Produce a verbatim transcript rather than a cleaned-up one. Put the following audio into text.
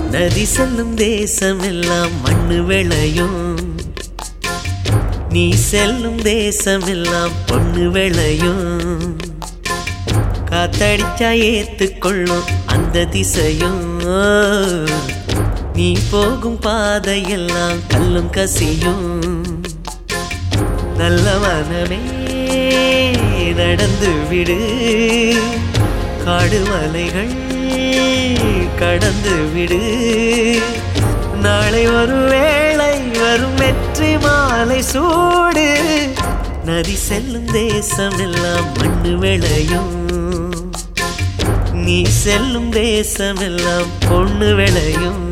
நதி செல்லும் தேசமெல்லாம் மண்ணு விளையும், நீ செல்லும் தேசமெல்லாம் பொண்ணு விளையும். காத்தடிச்சா ஏத்துக்கொள்ளும் அந்த திசையும், நீ போகும் பாதையெல்லாம் கல்லும் கசியும். நல்ல மனமே நடந்து விடு, காடு மலைகள் கடந்து விடு. நாளை ஒரு வேளை வரும் வெற்றி மாலை சூடு. நதி செல்லும் தேசமெல்லாம் மண்ணு விளையும், நீ செல்லும் தேசமெல்லாம் பொண்ணு விளையும்.